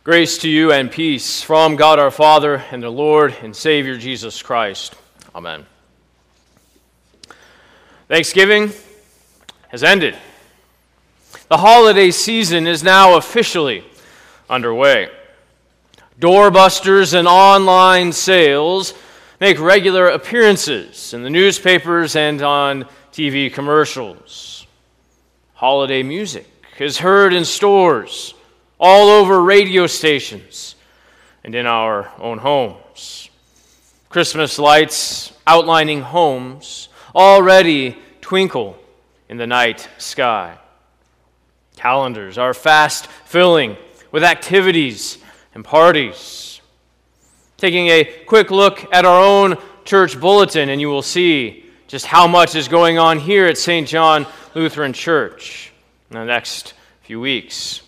Grace to you and peace from God our Father and the Lord and Savior Jesus Christ. Amen. Thanksgiving has ended. The holiday season is now officially underway. Doorbusters and online sales make regular appearances in the newspapers and on TV commercials. Holiday music is heard in stores, all over radio stations, and in our own homes. Christmas lights outlining homes already twinkle in the night sky. Calendars are fast filling with activities and parties. Taking a quick look at our own church bulletin, and you will see just how much is going on here at St. John Lutheran Church in the next few weeks.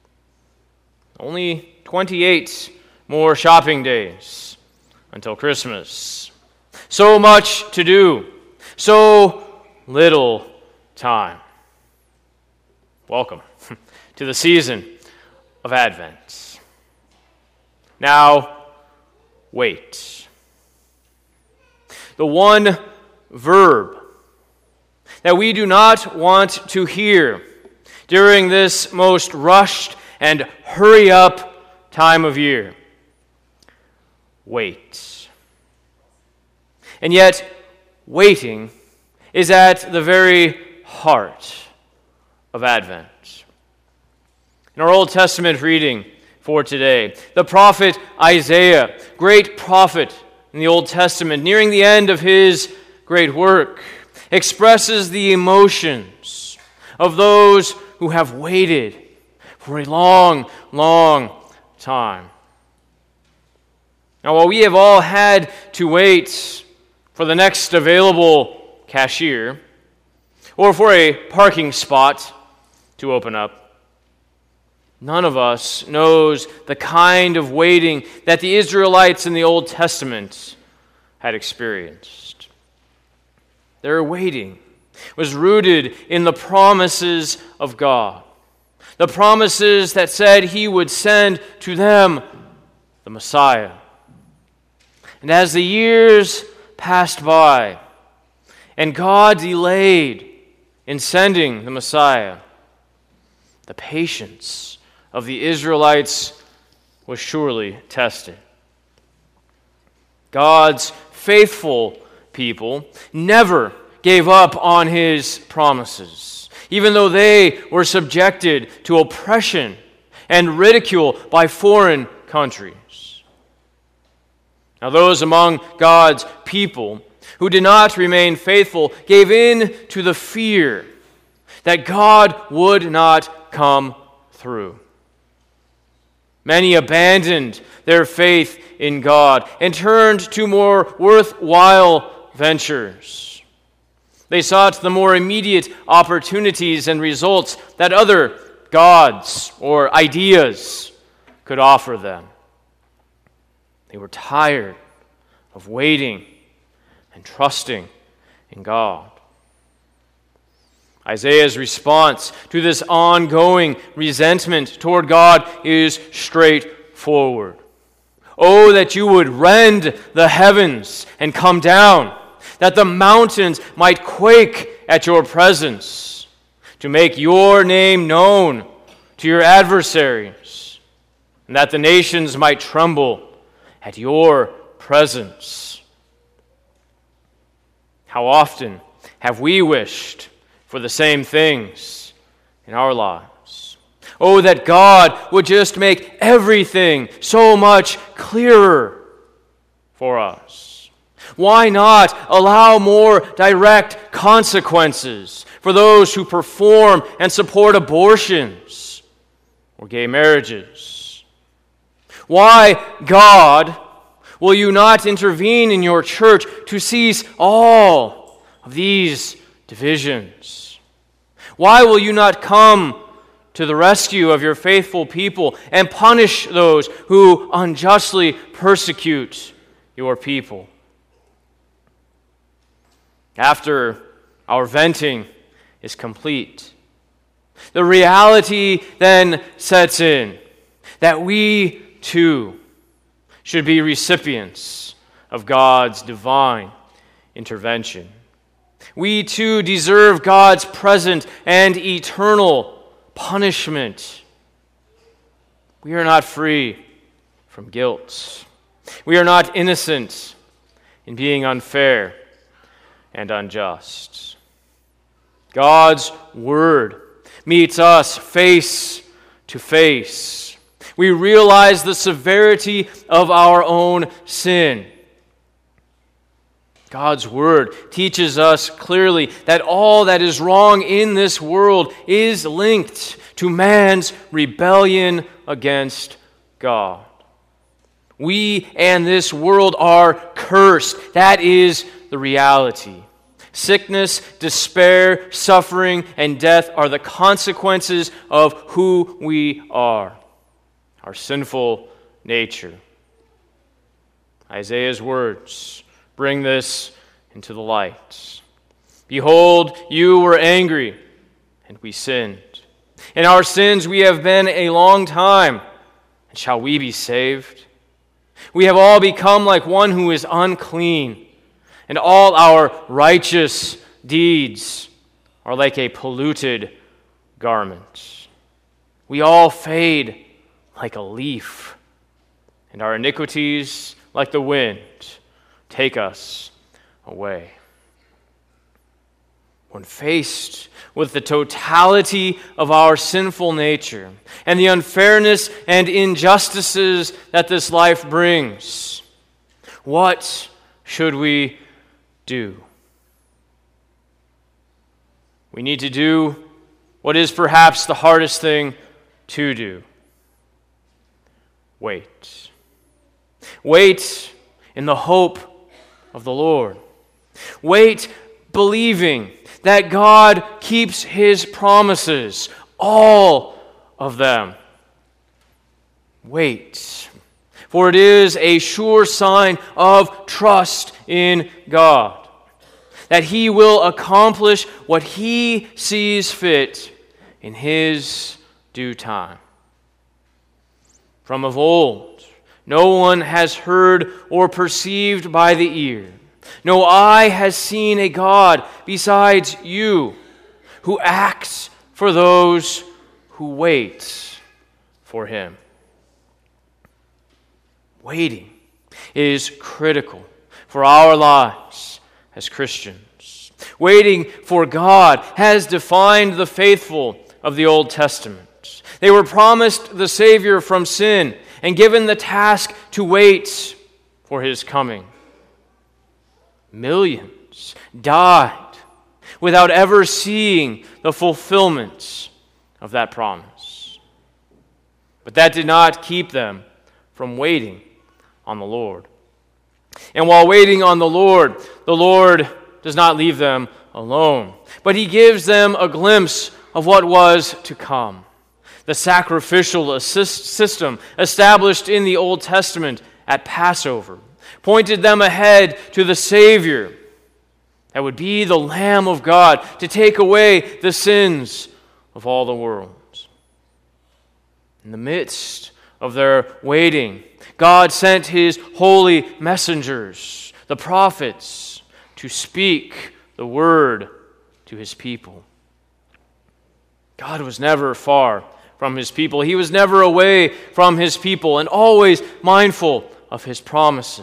Only 28 more shopping days until Christmas. So much to do, so little time. Welcome to the season of Advent. Now, wait. The one verb that we do not want to hear during this most rushed and hurry up time of year. Wait. And yet, waiting is at the very heart of Advent. In our Old Testament reading for today, the prophet Isaiah, great prophet in the Old Testament, nearing the end of his great work, expresses the emotions of those who have waited for a long, long time. Now, while we have all had to wait for the next available cashier or for a parking spot to open up, none of us knows the kind of waiting that the Israelites in the Old Testament had experienced. Their waiting was rooted in the promises of God. The promises that said he would send to them the Messiah. And as the years passed by, and God delayed in sending the Messiah, the patience of the Israelites was surely tested. God's faithful people never gave up on his promises, even though they were subjected to oppression and ridicule by foreign countries. Now, those among God's people who did not remain faithful gave in to the fear that God would not come through. Many abandoned their faith in God and turned to more worthwhile ventures. They sought the more immediate opportunities and results that other gods or ideas could offer them. They were tired of waiting and trusting in God. Isaiah's response to this ongoing resentment toward God is straightforward. Oh, that you would rend the heavens and come down, that the mountains might quake at your presence, to make your name known to your adversaries, and that the nations might tremble at your presence. How often have we wished for the same things in our lives? Oh, that God would just make everything so much clearer for us. Why not allow more direct consequences for those who perform and support abortions or gay marriages? Why, God, will you not intervene in your church to cease all of these divisions? Why will you not come to the rescue of your faithful people and punish those who unjustly persecute your people? After our venting is complete, the reality then sets in that we too should be recipients of God's divine intervention. We too deserve God's present and eternal punishment. We are not free from guilt. We are not innocent in being unfair and unjust. God's word meets us face to face. We realize the severity of our own sin. God's word teaches us clearly that all that is wrong in this world is linked to man's rebellion against God. We and this world are cursed. That is the reality. Sickness, despair, suffering, and death are the consequences of who we are, our sinful nature. Isaiah's words bring this into the light. Behold, you were angry, and we sinned. In our sins we have been a long time, and shall we be saved? We have all become like one who is unclean, and all our righteous deeds are like a polluted garment. We all fade like a leaf, and our iniquities, like the wind, take us away. When faced with the totality of our sinful nature and the unfairness and injustices that this life brings, what should we do? We need to do what is perhaps the hardest thing to do. Wait. Wait in the hope of the Lord. Wait believing that God keeps His promises, all of them. Wait, for it is a sure sign of trust in God, that He will accomplish what He sees fit in His due time. From of old, no one has heard or perceived by the ear. No eye has seen a God besides you, who acts for those who wait for Him. Waiting is critical for our lives as Christians. Waiting for God has defined the faithful of the Old Testament. They were promised the Savior from sin and given the task to wait for His coming. Millions died without ever seeing the fulfillment of that promise. But that did not keep them from waiting on the Lord. And while waiting on the Lord does not leave them alone, but He gives them a glimpse of what was to come. The sacrificial system established in the Old Testament at Passover pointed them ahead to the Savior that would be the Lamb of God to take away the sins of all the world. In the midst of their waiting, God sent His holy messengers, the prophets, to speak the word to His people. God was never far from His people. He was never away from His people and always mindful of His promises.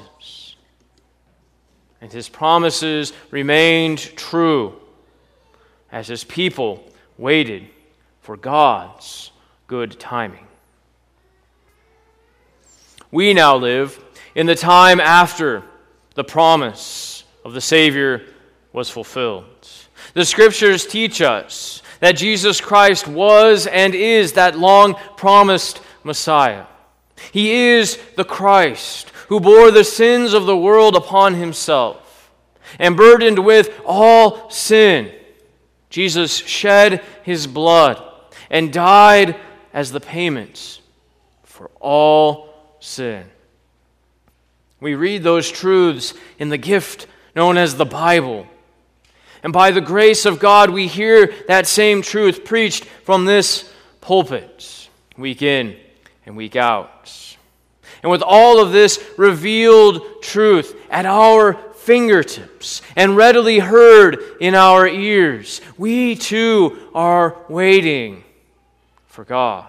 And His promises remained true as His people waited for God's good timing. We now live in the time after the promise of the Savior was fulfilled. The Scriptures teach us that Jesus Christ was and is that long-promised Messiah. He is the Christ who bore the sins of the world upon Himself, and burdened with all sin, Jesus shed His blood and died as the payment for all sin. We read those truths in the gift known as the Bible. And by the grace of God, we hear that same truth preached from this pulpit week in and week out. And with all of this revealed truth at our fingertips and readily heard in our ears, we too are waiting for God.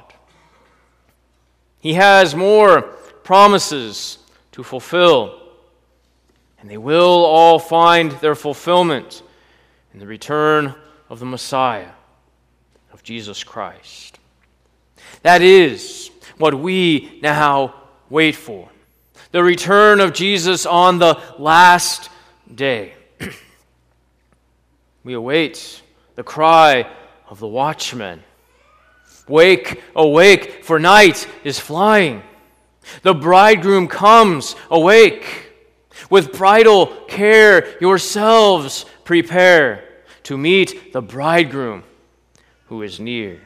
He has more promises to fulfill, and they will all find their fulfillment in the return of the Messiah, of Jesus Christ. That is what we now wait for, the return of Jesus on the last day. We await the cry of the watchman. Wake, awake, for night is flying. The bridegroom comes, awake. With bridal care yourselves prepare to meet the bridegroom who is near.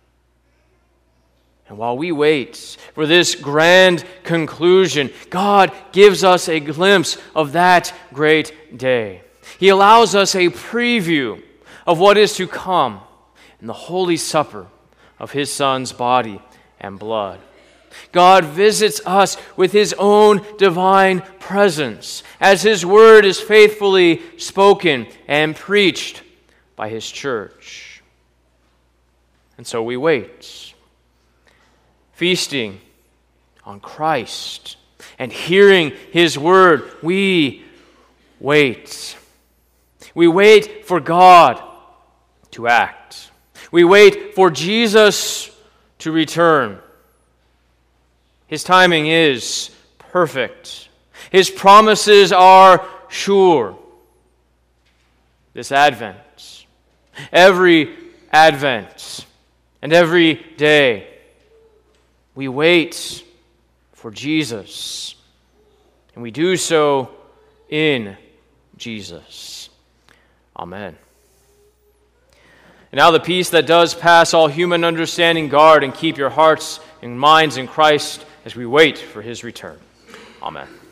And while we wait for this grand conclusion, God gives us a glimpse of that great day. He allows us a preview of what is to come in the holy supper of His Son's body and blood. God visits us with His own divine presence as His word is faithfully spoken and preached by His church. And so we wait, feasting on Christ and hearing His word. We wait. We wait for God to act. We wait for Jesus to return. His timing is perfect. His promises are sure. This Advent, every Advent, and every day, we wait for Jesus, and we do so in Jesus. Amen. And now the peace that does pass all human understanding guard and keep your hearts and minds in Christ as we wait for His return. Amen.